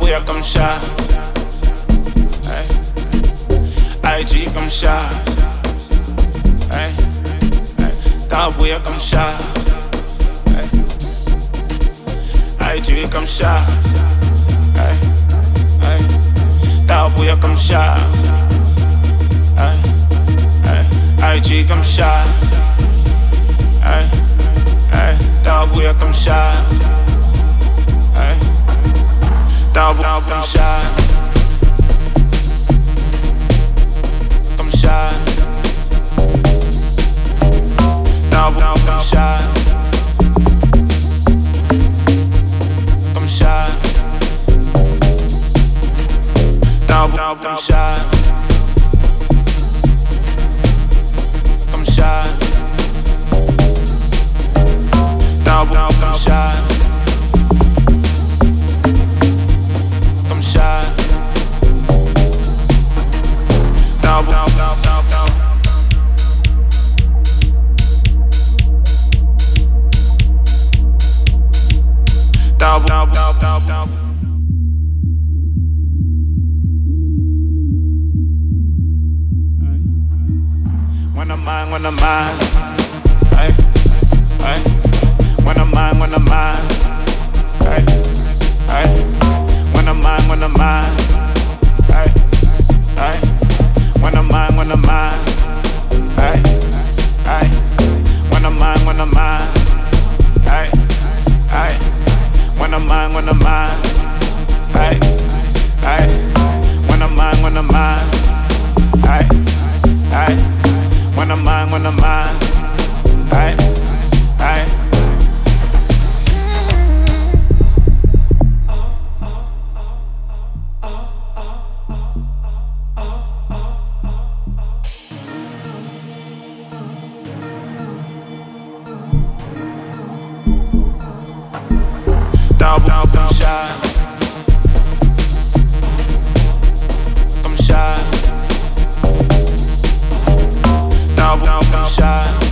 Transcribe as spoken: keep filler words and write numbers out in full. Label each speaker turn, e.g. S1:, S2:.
S1: Tabuya comme chat. Hey. I G comme chat. Hey. Hey. Tabuya comme chat. Hey. I G comme chat. Hey. Hey. Tabuya comme chat. Hey. Hey. I G comme chat. Hey. Hey. Tabuya comme chat. Hey. Tabuya comme chat. Comme chat. Tabuya comme chat. Comme chat. Tabuya comme chat. Comme chat. Tabuya comme chat. Comme chat. Tabuya comme chat. Tabuya comme chat. When I'm mine, when I'm mine, hey, hey. When I'm mine, when I'm mine, hey, hey. When I'm mine, when I'm mine, hey, hey. When I'm mine, when I'm mine, hey, hey. When I'm mine, when I'm mine, hey, hey. When I'm mine, when I'm mine, hey, hey. When I'm mine, when I'm mine, hey, hey. When I'm mine, when I'm mine, hey, hey. Tabuya comme chat. Comme chat. Tabuya comme chat.